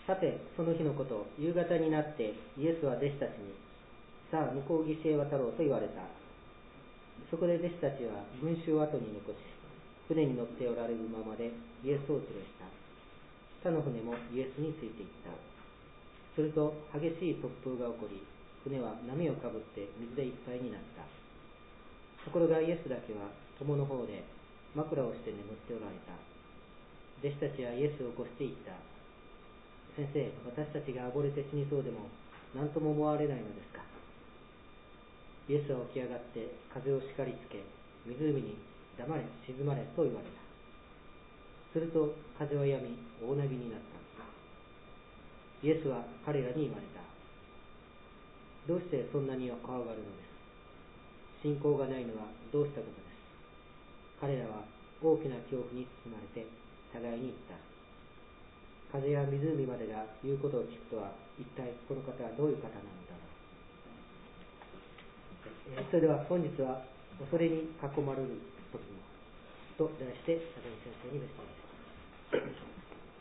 さて、その日のこと、夕方になってイエスは弟子たちに、さあ、向こう岸へ渡ろうと言われた。そこで弟子たちは群衆を後に残し、船に乗っておられるままでイエスを連れした。他の船もイエスについていった。すると激しい突風が起こり、船は波をかぶって水でいっぱいになった。ところがイエスだけは友の方で枕をして眠っておられた。弟子たちはイエスを起こしていった。先生、私たちが溺れて死にそうでも何とも思われないのですか。イエスは起き上がって風を叱りつけ、湖に黙れ、静まれと言われた。すると風は止み、大波になった。イエスは彼らに言われた。どうしてそんなに怖がるのです。信仰がないのはどうしたことです。彼らは大きな恐怖に包まれて互いに言った。風や湖までが言うことを聞くとは、一体この方はどういう方なのだろう。それでは本日は恐れに囲まれる時もと題して佐々木先生にメッセージします。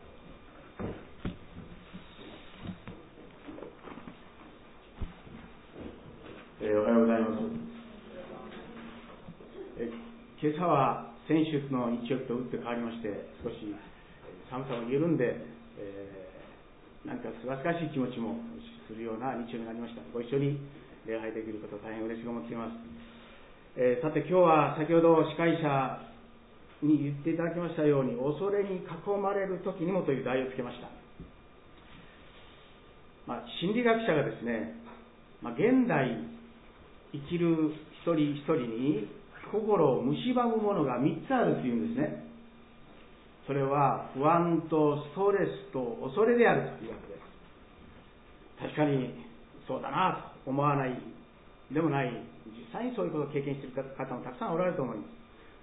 おはようございます。今朝は先週の日曜日と打って変わりまして、少し寒さが緩んで、何かすがすがしい気持ちもするような日曜日になりました。ご一緒に礼拝できることを大変嬉しく思っています。さて今日は先ほど司会者に言っていただきましたように、恐れに囲まれる時にもという題をつけました。心理学者がですね、現代生きる一人一人に心を蝕むものが3つあるというんですね。それは不安とストレスと恐れであるというわけです。確かにそうだなと思わないでもない、実際にそういうことを経験している方もたくさんおられると思います。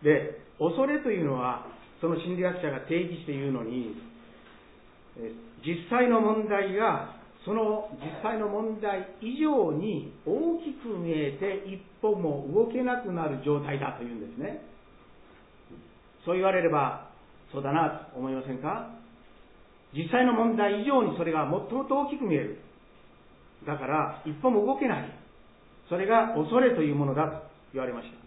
で、恐れというのはその心理学者が定義して言うのに、実際の問題がその実際の問題以上に大きく見えて一歩も動けなくなる状態だというんですね。そう言われればそうだなと思いませんか。実際の問題以上にそれがもっともっと大きく見える。だから一歩も動けない。それが恐れというものだと言われました。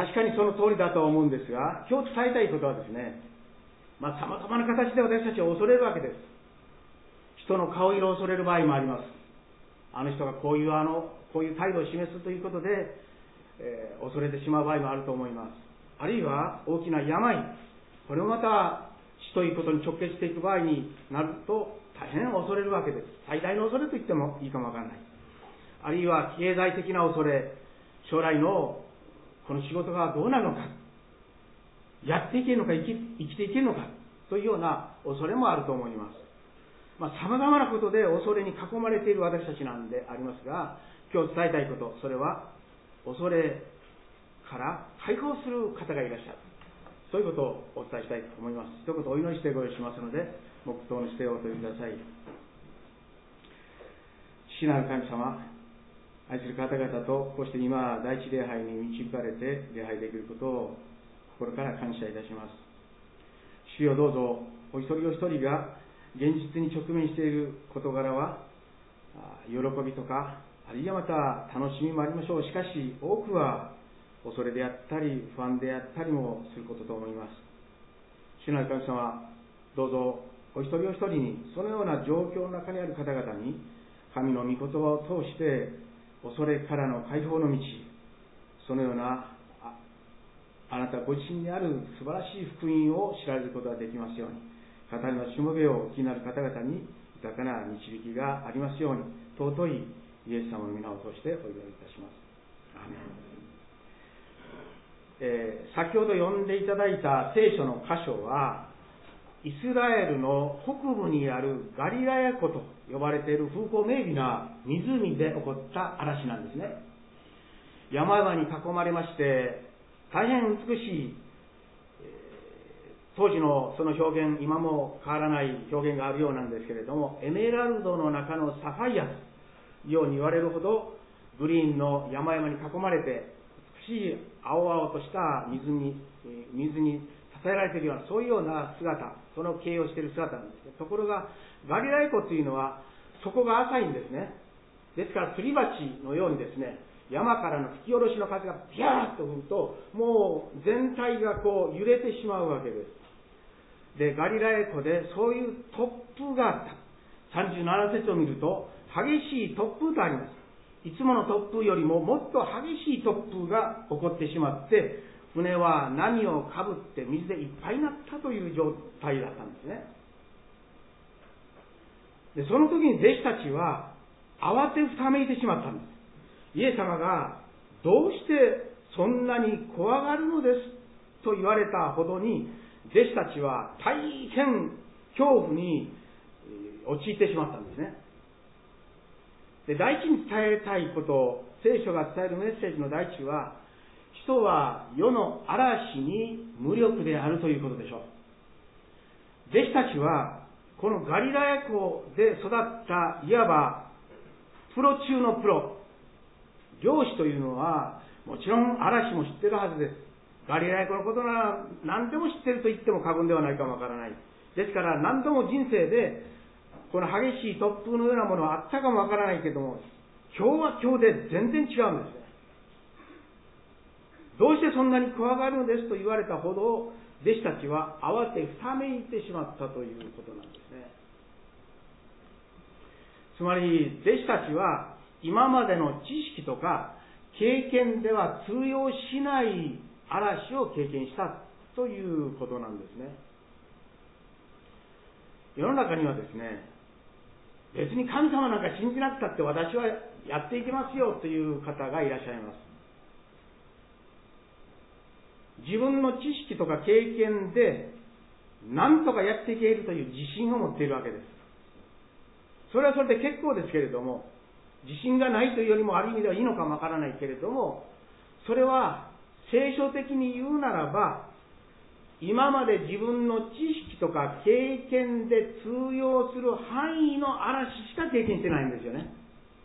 確かにその通りだと思うんですが、今日伝えたいことはですね、様々な形で私たちは恐れるわけです。人の顔色を恐れる場合もあります。あの人がこういう態度を示すということで、恐れてしまう場合もあると思います。あるいは大きな病、これもまた死ということに直結していく場合になると大変恐れるわけです。最大の恐れと言ってもいいかもわからない。あるいは経済的な恐れ、将来のこの仕事がどうなるのか、やっていけるのか、生きていけるのかというような恐れもあると思います。様々なことで恐れに囲まれている私たちなんでありますが、今日伝えたいこと、それは恐れから解放する方がいらっしゃる。そういうことをお伝えしたいと思います。一言お祈りしてご用意しますので、黙祷の姿勢をお取りください。父なる神様、愛する方々とこうして今第一礼拝に導かれて礼拝できることを心から感謝いたします。主よ、どうぞお一人お一人が現実に直面している事柄は喜びとか、あるいはまた楽しみもありましょう。しかし多くは恐れであったり不安であったりもすることと思います。主なる神様、どうぞお一人お一人にそのような状況の中にある方々に神の御言葉を通して恐れからの解放の道、そのようなあなたご自身にある素晴らしい福音を知られることができますように、語りのしもべを気になる方々に豊かな導きがありますように、尊いイエス様の皆を通してお祈りいたします。アーメン。先ほど読んでいただいた聖書の箇所は、イスラエルの北部にあるガリラヤ湖と呼ばれている風光明媚な湖で起こった嵐なんですね。山々に囲まれまして大変美しい、当時のその表現、今も変わらない表現があるようなんですけれども、エメラルドの中のサファイアというように言われるほどグリーンの山々に囲まれて美しい青々とした水にえられているような、そういうような姿、その形容している姿なんですね。ところが、ガリラヤ湖というのは、底が浅いんですね。ですから、すり鉢のようにですね、山からの吹き下ろしの風がビャーッと吹くと、もう全体がこう揺れてしまうわけです。で、ガリラヤ湖でそういう突風があった。37節を見ると、激しい突風とあります。いつもの突風よりももっと激しい突風が起こってしまって、船は波をかぶって水でいっぱいになったという状態だったんですね。で、その時に弟子たちは慌てふためいてしまったんです。イエス様がどうしてそんなに怖がるのですと言われたほどに、弟子たちは大変恐怖に陥ってしまったんですね。で、第一に伝えたいこと、聖書が伝えるメッセージの第一は、人は世の嵐に無力であるということでしょう。弟子たちはこのガリラヤ湖で育ったいわばプロ中のプロ、漁師というのはもちろん嵐も知ってるはずです。ガリラヤ湖のことなら何でも知ってると言っても過言ではないかもわからない。ですから何度も人生でこの激しい突風のようなものはあったかもわからないけども、今日は今日で全然違うんですね。どうしてそんなに怖がるのですと言われたほど、弟子たちは慌てふためいてしまったということなんですね。つまり弟子たちは今までの知識とか経験では通用しない嵐を経験したということなんですね。世の中にはですね、別に神様なんか信じなくたって私はやっていきますよという方がいらっしゃいます。自分の知識とか経験で何とかやっていけるという自信を持っているわけです。それはそれで結構ですけれども、自信がないというよりもある意味ではいいのかもわからないけれども、それは聖書的に言うならば、今まで自分の知識とか経験で通用する範囲の嵐しか経験してないんですよね。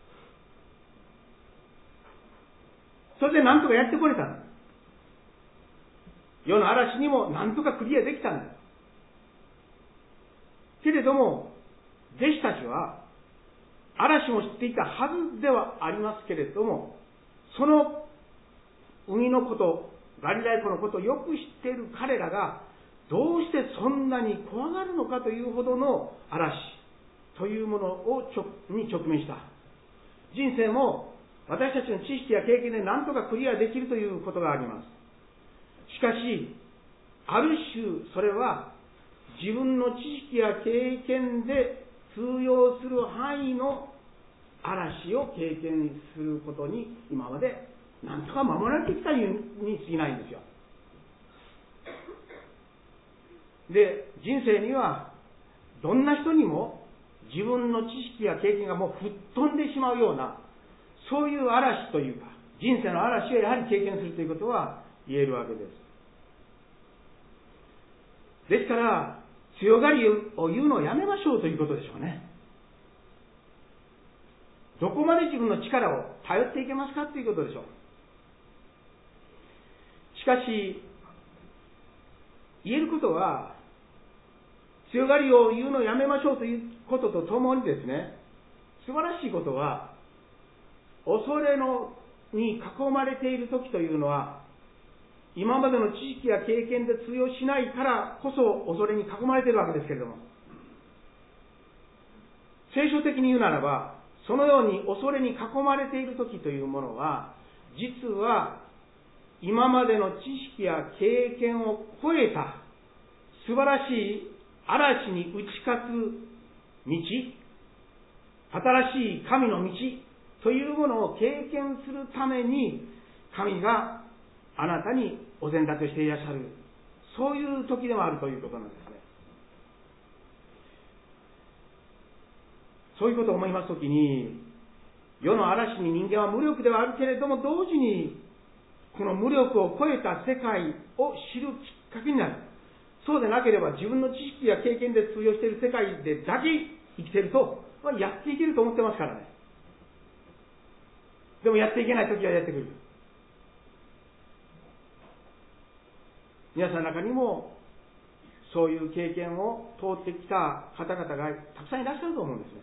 それで何とかやってこれたんです。世の嵐にも何とかクリアできたんです。けれども、弟子たちは嵐も知っていたはずではありますけれども、その海のこと、ガリラヤ湖のことをよく知っている彼らがどうしてそんなに怖がるのかというほどの嵐というものに直面した。人生も私たちの知識や経験で何とかクリアできるということがあります。しかし、ある種それは自分の知識や経験で通用する範囲の嵐を経験することに今まで何とか守られてきたに過ぎないんですよ。で、人生にはどんな人にも自分の知識や経験がもう吹っ飛んでしまうような、そういう嵐というか、人生の嵐をやはり経験するということは言えるわけです。ですから、強がりを言うのをやめましょうということでしょうね。どこまで自分の力を頼っていけますかということでしょう。しかし、言えることは、強がりを言うのをやめましょうということとともにですね、素晴らしいことは、恐れに囲まれている時というのは、今までの知識や経験で通用しないからこそ恐れに囲まれているわけですけれども、聖書的に言うならば、そのように恐れに囲まれている時というものは、実は今までの知識や経験を超えた素晴らしい嵐に打ち勝つ道、新しい神の道というものを経験するために、神があなたにお膳立てしていらっしゃる、そういう時でもあるということなんですね。そういうことを思いますときに、世の嵐に人間は無力ではあるけれども、同時にこの無力を超えた世界を知るきっかけになる。そうでなければ自分の知識や経験で通用している世界でだけ生きていると、やっていけると思ってますからね。でもやっていけない時はやってくる。皆さんの中にもそういう経験を通ってきた方々がたくさんいらっしゃると思うんですね。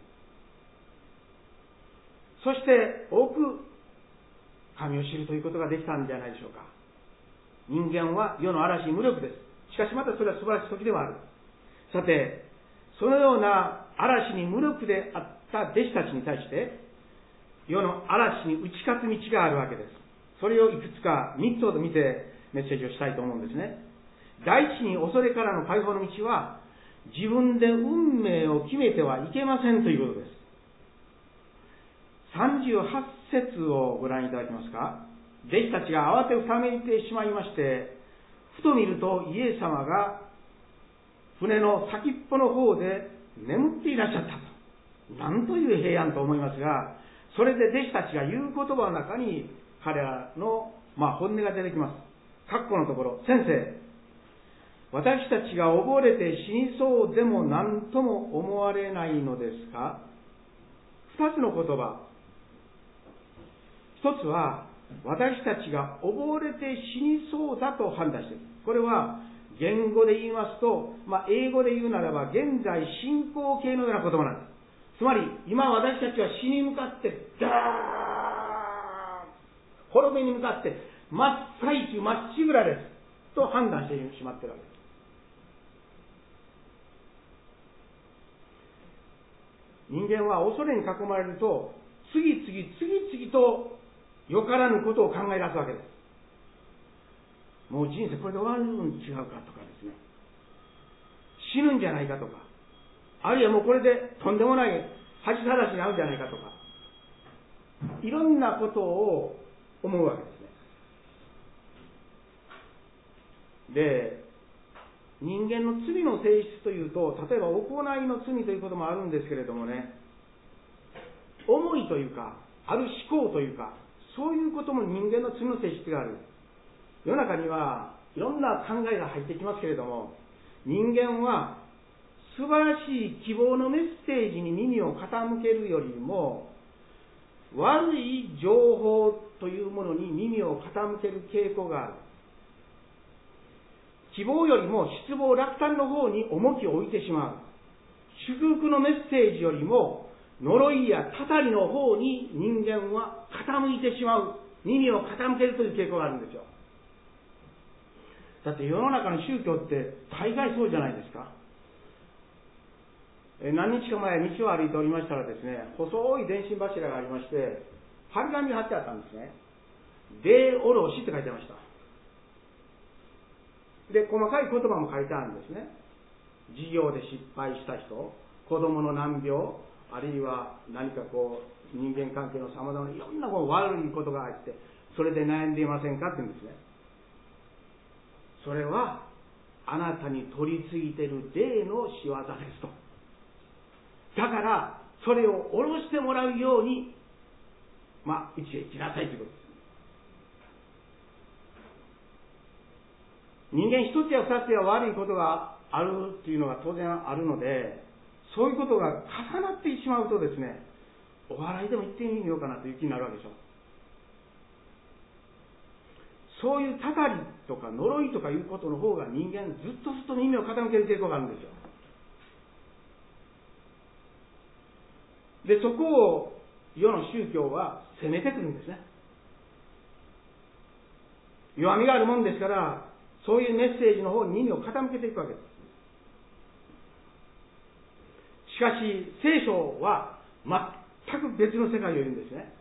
そして多く神を知るということができたんじゃないでしょうか。人間は世の嵐に無力です。しかしまたそれは素晴らしい時ではある。さて、そのような嵐に無力であった弟子たちに対して、世の嵐に打ち勝つ道があるわけです。それをいくつか3つほど見てメッセージをしたいと思うんですね。第一に、恐れからの解放の道は、自分で運命を決めてはいけませんということです。38節をご覧いただけますか。弟子たちが慌てふためいてしまいまして、ふと見るとイエス様が船の先っぽの方で眠っていらっしゃったと。なんという平安と思いますが、それで弟子たちが言う言葉の中に彼らの本音が出てきます。括弧のところ、先生、私たちが溺れて死にそうでも何とも思われないのですか。二つの言葉。一つは、私たちが溺れて死にそうだと判断している。これは、言語で言いますと、英語で言うならば、現在進行形のような言葉なんです。つまり、今私たちは死に向かって、ダーン滅びに向かって、真っ最中、まっしぐらです。と判断してしまっているわけです。人間は恐れに囲まれると、次々とよからぬことを考え出すわけです。もう人生これで終わるん違うかとかですね。死ぬんじゃないかとか。あるいはもうこれでとんでもない恥さらしに遭うんじゃないかとか。いろんなことを思うわけですね。で、人間の罪の性質というと、例えば行いの罪ということもあるんですけれどもね、思いというか、ある思考というか、そういうことも人間の罪の性質がある。世の中にはいろんな考えが入ってきますけれども、人間は素晴らしい希望のメッセージに耳を傾けるよりも、悪い情報というものに耳を傾ける傾向がある。希望よりも失望落胆の方に重きを置いてしまう。祝福のメッセージよりも呪いやたたりの方に人間は傾いてしまう。耳を傾けるという傾向があるんですよ。だって世の中の宗教って大概そうじゃないですか。何日か前道を歩いておりましたらですね、細い電信柱がありまして、張り紙が貼ってあったんですね。でおろしって書いてました。で、細かい言葉も書いてあるんですね。事業で失敗した人、子供の難病、あるいは何か人間関係の様々ないろんな悪いことがあって、それで悩んでいませんかって言うんですね。それはあなたに取り付いている霊の仕業ですと。だからそれを下ろしてもらうようにうちへ来なさいということです。人間一つや二つや悪いことがあるっていうのが当然あるので、そういうことが重なってしまうとですね、お笑いでも言ってみようかなという気になるわけでしょ。そういうたたりとか呪いとかいうことの方が人間ずっと耳を傾ける傾向があるんですよ。で、そこを世の宗教は責めてくるんですね。弱みがあるもんですから、そういうメッセージの方に耳を傾けていくわけです。しかし、聖書は全く別の世界を言うんですね。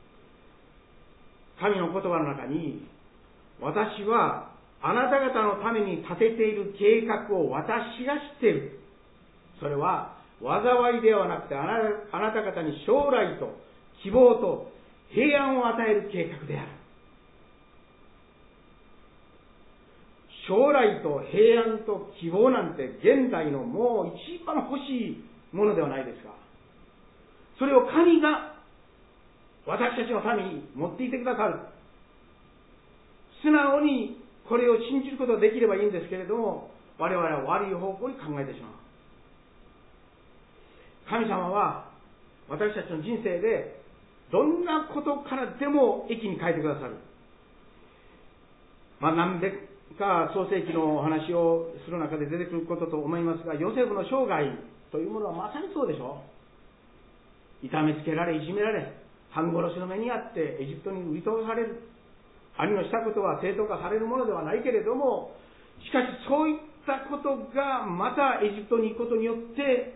神の言葉の中に、私はあなた方のために立てている計画を私が知っている。それは災いではなくてあなた方に将来と希望と平安を与える計画である。将来と平安と希望なんて現代のもう一番欲しいものではないですか。それを神が私たちのために持っていてくださる。素直にこれを信じることができればいいんですけれども、我々は悪い方向に考えてしまう。神様は私たちの人生でどんなことからでも益に変えてくださる。なんでか創世記のお話をする中で出てくることと思いますが、ヨセフの生涯というものはまさにそうでしょう。痛めつけられ、いじめられ、半殺しの目にあってエジプトに売り飛ばされる。兄のしたことは正当化されるものではないけれども、しかしそういったことがまたエジプトに行くことによって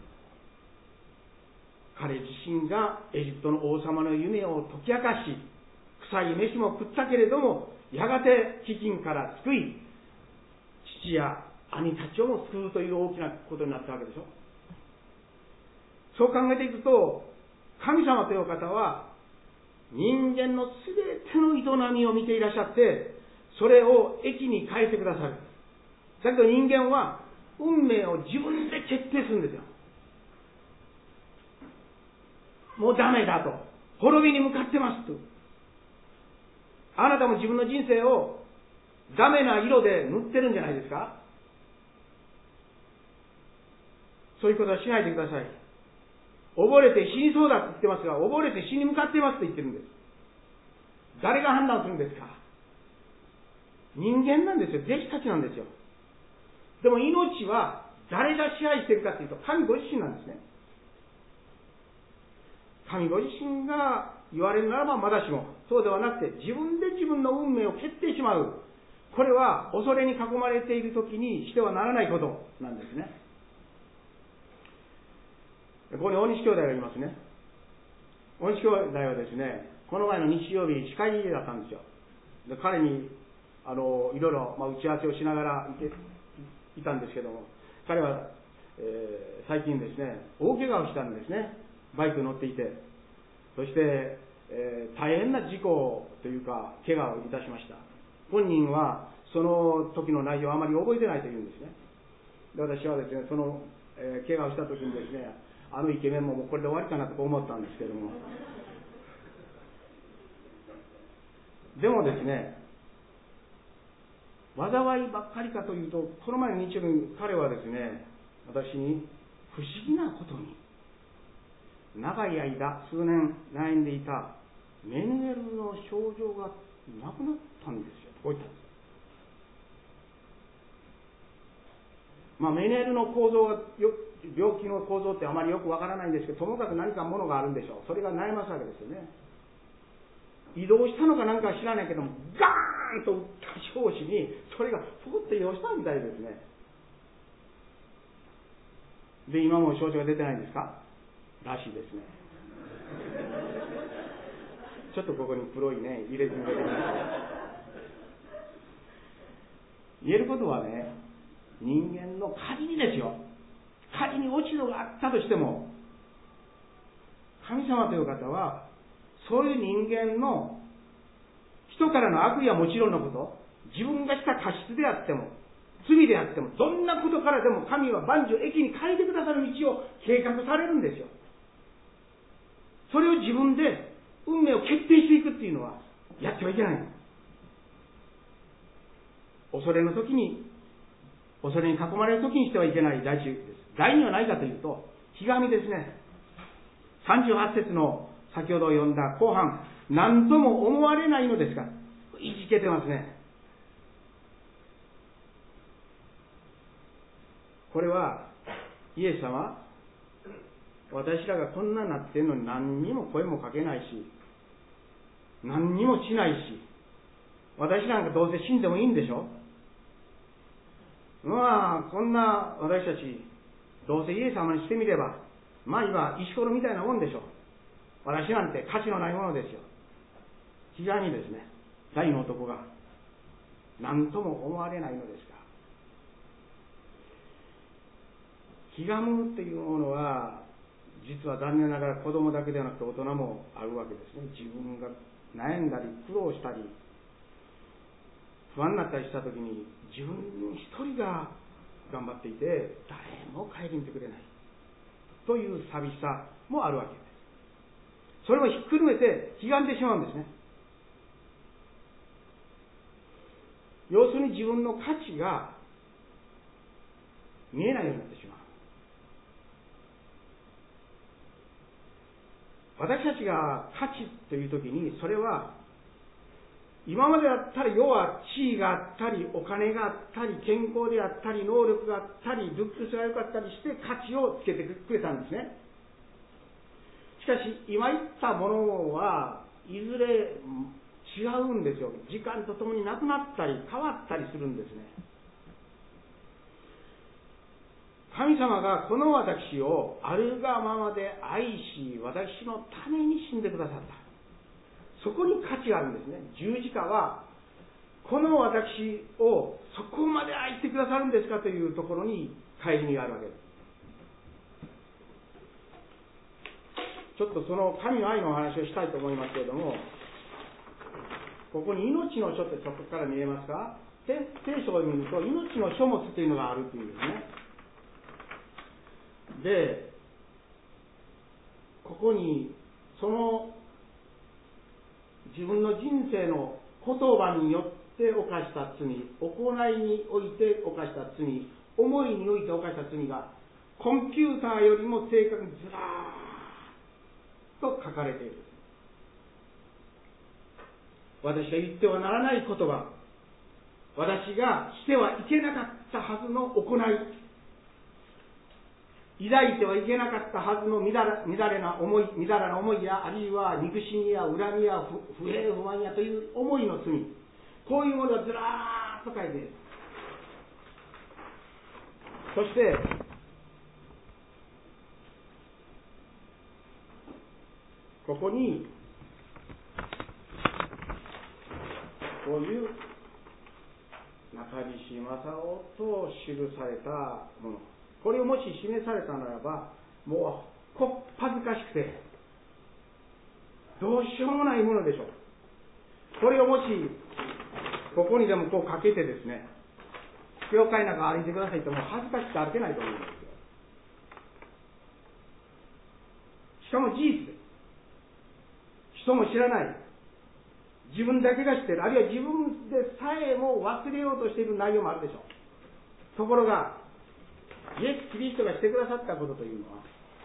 彼自身がエジプトの王様の夢を解き明かし、臭い飯も食ったけれどもやがて飢饉から救い、父や兄たちをも救うという大きなことになったわけでしょ。そう考えていくと、神様という方は人間のすべての営みを見ていらっしゃって、それを益に変えてくださる。だけど人間は運命を自分で決定するんですよ。もうダメだと、滅びに向かってますと。あなたも自分の人生をダメな色で塗ってるんじゃないですか。そういうことはしないでください。溺れて死にそうだって言ってますが、溺れて死に向かってますと言ってるんです。誰が判断するんですか。人間なんですよ。弟子たちなんですよ。でも命は誰が支配しているかというと、神ご自身なんですね。神ご自身が言われるならばまだしも、そうではなくて自分で自分の運命を決定しまう。これは恐れに囲まれている時にしてはならないことなんですね。ここに大西兄弟がいますね。大西兄弟はですね、この前の日曜日司会だったんですよ。で彼にいろいろ打ち合わせをしながらいたんですけども、彼は、最近ですね、大怪我をしたんですね。バイクに乗っていて、そして、大変な事故というか怪我をいたしました。本人はその時の内容をあまり覚えてないというんですね。で私はですね、その、怪我をした時にですね、あのイケメンももうこれで終わりかなと思ったんですけども、でもですね、災いばっかりかというと、この前の日曜日に彼はですね、私に不思議なことに、長い間数年悩んでいたメヌエルの症状がなくなったんですよ。こう言ったんです。メネルの構造が病気の構造ってあまりよくわからないんですけど、ともかく何かものがあるんでしょう。それが悩ますわけですよね。移動したのか何か知らないけども、ガーンと打った拍子にそれがポコッと移動したみたいですね。で今も症状が出てないんですからしいですね。ちょっとここに黒いね入れ墨が出てきました。言えることはね、人間の仮にですよ、仮に落ち度があったとしても、神様という方はそういう人間の人からの悪意はもちろんのこと、自分がした過失であっても罪であっても、どんなことからでも神は万事を益に変えてくださる道を計画されるんですよ。それを自分で運命を決定していくっていうのはやってはいけない。恐れの時に、恐れに囲まれる時にしてはいけない第一です。第二は何かというと、ひがみですね。38節の先ほど読んだ後半、何とも思われないのですが、いじけてますね。これはイエス様、私らがこんなになってんのに何にも声もかけないし、何にもしないし、私なんかどうせ死んでもいいんでしょ。こんな私たちどうせイエス様にしてみれば今石ころみたいなもんでしょ。私なんて価値のないものですよ。非常にですね、大の男が何とも思われないのですが、ひがむっていうものは実は残念ながら子供だけではなくて大人もあるわけですね。自分が悩んだり苦労したり不安になったりした時に、自分一人が頑張っていて誰も顧みてくれないという寂しさもあるわけです。それをひっくるめてひがんでしまうんですね。要するに自分の価値が見えないようになってしまう。私たちが価値というときに、それは今までだったら世は地位があったり、お金があったり、健康であったり、能力があったり、ルックスが良かったりして価値をつけてくれたんですね。しかし今言ったものはいずれ違うんですよ。時間とともになくなったり変わったりするんですね。神様がこの私をあるがままで愛し、私のために死んでくださった。そこに価値があるんですね。十字架はこの私をそこまで愛してくださるんですかというところに乖離があるわけです。ちょっとその神の愛のお話をしたいと思いますけれども、ここに命の書ってそこから見えますか？聖書を見ると命の書物というのがあるというんですね。で、ここにその自分の人生の言葉によって犯した罪、行いにおいて犯した罪、思いにおいて犯した罪がコンピューターよりも正確にずらーっと書かれている。私が言ってはならない言葉、私がしてはいけなかったはずの行い、抱いてはいけなかったはずのみだらな思いや、あるいは憎しみや恨みや不平不満やという思いの罪、こういうものがずらーっと書いている。そしてここにこういう中西正夫と記されたもの、これをもし示されたならば、もうこっぱずかしくてどうしようもないものでしょう。これをもしここにでもこうかけてですね、教会なんか歩いてくださいってもう恥ずかしくて歩けないと思うんですよ。しかも事実です。人も知らない、自分だけが知っている、あるいは自分でさえも忘れようとしている内容もあるでしょう。ところがイエス・キリストがしてくださったことというのは、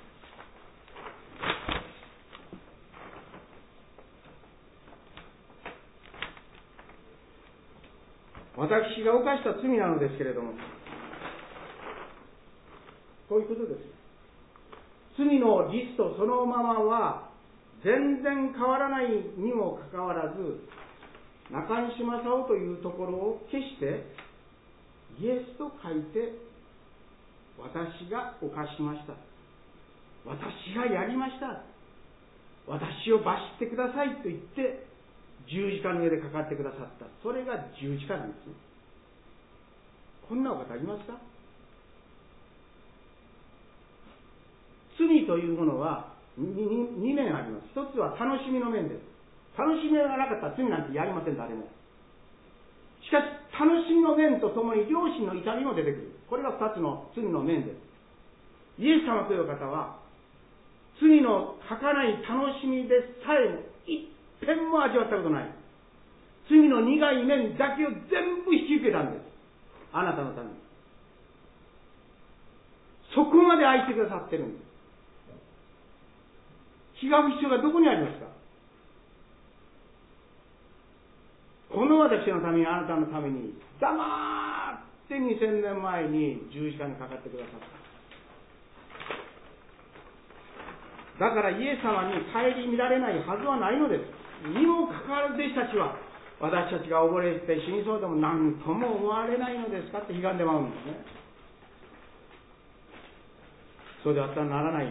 私が犯した罪なのですけれども、こういうことです。罪のリストそのままは全然変わらないにもかかわらず、中西正夫というところを消してイエスと書いて、私が犯しました、私がやりました、私を罰してくださいと言って十字架の上でかかってくださった。それが十字架なんですね。こんなお方いますか？罪というものは2面あります。一つは楽しみの面です。楽しみがなかったら罪なんてやりません、誰も。しかし楽しみの面とともに良心の痛みも出てくる。これが2つの罪の面です。イエス様という方は罪の儚い楽しみでさえも一遍も味わったことない罪の苦い面だけを全部引き受けたんです。あなたのために。そこまで愛してくださってるんです。違う必要がどこにありますか？この私のために、あなたのために黙って2000年前に十字架にかかってくださった。だからイエス様に顧みられないはずはないのです。にもかかわらず弟子たちは、私たちが溺れて死にそうでも何とも思われないのですかって悲願でまうんですね。そうであったらならない。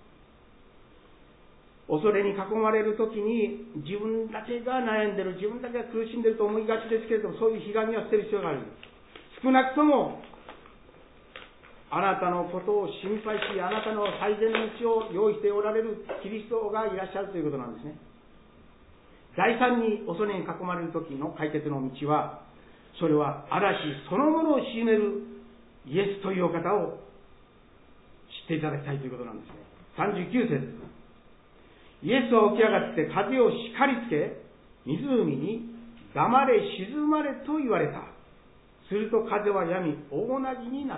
恐れに囲まれるときに自分だけが悩んでる、自分だけが苦しんでると思いがちですけれども、そういうひがみは捨てる必要がある。少なくともあなたのことを心配し、あなたの最善の道を用意しておられるキリストがいらっしゃるということなんですね。第三に恐れに囲まれるときの解決の道は、それは嵐そのものを鎮めるイエスというお方を知っていただきたいということなんですね。39節、イエスは起き上がって風を叱りつけ、湖に黙れ静まれと言われた。すると風は止み、大なぎになった。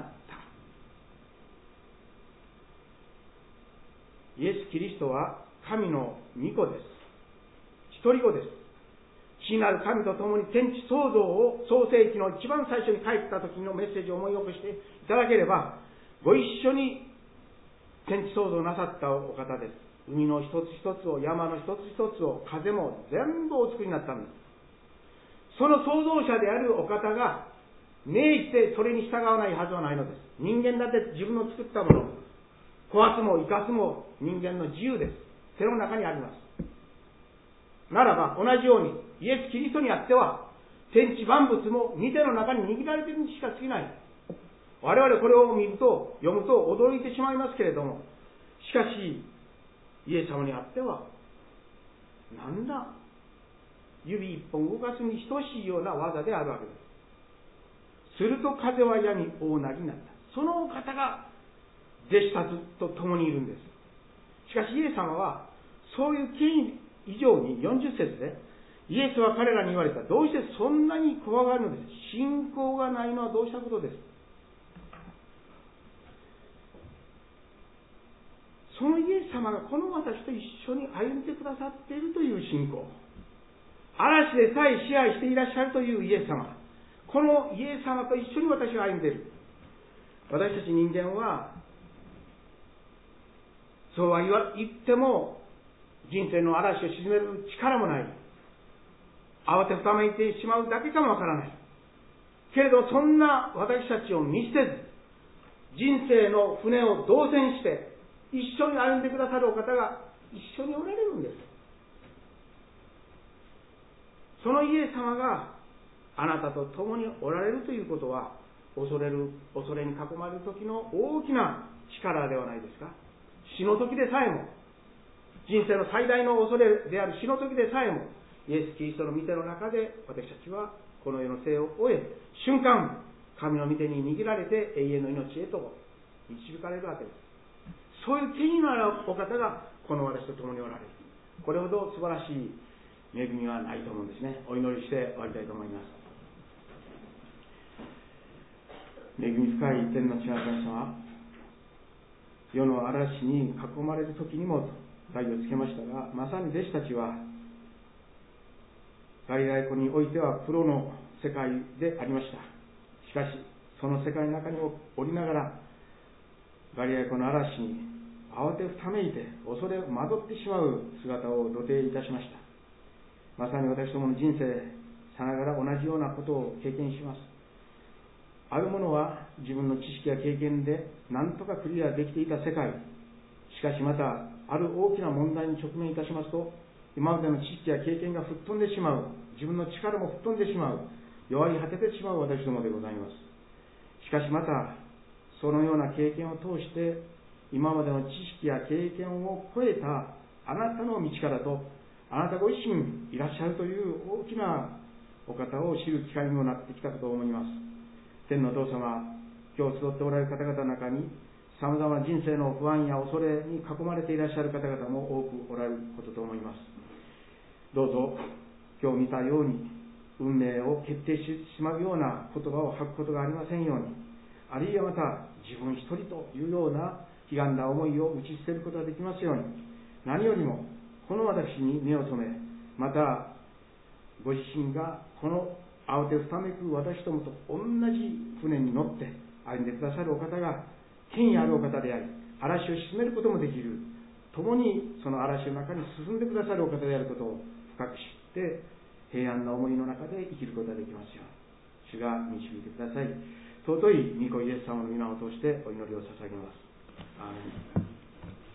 イエス・キリストは神の御子です。一人子です。 父なる神と共に天地創造を創世記の一番最初に書いた時のメッセージを思い起こしていただければ、ご一緒に天地創造なさったお方です。海の一つ一つを、山の一つ一つを、風も全部お作りになったんです。その創造者であるお方が命じてそれに従わないはずはないのです。人間だって自分の作ったもの、壊すも生かすも人間の自由です。手の中にあります。ならば同じようにイエス・キリストにあっては天地万物も御手の中に握られているにしか過ぎない。我々これを見ると読むと驚いてしまいますけれども、しかしイエス様にあってはなんだ指一本動かすに等しいような技であるわけです。すると風はやみ大なりになった。そのお方が弟子たちと共にいるんです。しかしイエス様はそういう権威以上に40節でイエスは彼らに言われた。どうしてそんなに怖がるのです。信仰がないのはどうしたことです。そのイエス様がこの私と一緒に歩んでくださっているという信仰、嵐でさえ支配していらっしゃるというイエス様、このイエス様と一緒に私は歩んでいる。私たち人間はそうは言っても人生の嵐を鎮める力もない。慌てふためいてしまうだけかもわからない。けれどそんな私たちを見捨てず、人生の船を動船して一緒に歩んでくださるお方が一緒におられるんです。そのイエス様があなたと共におられるということは、恐れに囲まれる時の大きな力ではないですか。死の時でさえも、人生の最大の恐れである死の時でさえも、イエス・キリストの御手の中で私たちはこの世の生を終え、瞬間神の御手に握られて永遠の命へと導かれるわけです。そういう権威のあるお方がこの私と共におられる。これほど素晴らしい恵みはないと思うんですね。お祈りして終わりたいと思います。恵み深い天の父なる神様、世の嵐に囲まれる時にも題をつけましたが、まさに弟子たちはガリラヤ湖においてはプロの世界でありました。しかしその世界の中におりながら、ガリラヤ湖の嵐に慌てふためいて恐れを惑ってしまう姿を露呈いたしました。まさに私どもの人生さながら同じようなことを経験します。ある者は自分の知識や経験で何とかクリアできていた世界、しかしまたある大きな問題に直面いたしますと、今までの知識や経験が吹っ飛んでしまう、自分の力も吹っ飛んでしまう、弱り果ててしまう私どもでございます。しかしまたそのような経験を通して、今までの知識や経験を超えたあなたの道からと、あなたご自身いらっしゃるという大きなお方を知る機会にもなってきたかと思います。天のお父様、今日集っておられる方々の中にさまざまな人生の不安や恐れに囲まれていらっしゃる方々も多くおられることと思います。どうぞ今日見たように運命を決定してしまうような言葉を吐くことがありませんように、あるいはまた自分一人というような悲願な思いを打ち捨てることができますように、何よりもこの私に目を留め、またご自身がこの慌てふためく私どもと同じ船に乗って歩んでくださるお方が権威あるお方であり、嵐を鎮めることもできる、共にその嵐の中に進んでくださるお方であることを深く知って平安な思いの中で生きることができますように主が導いてください。尊い御子イエス様の皆を通してお祈りを捧げます。アーメン。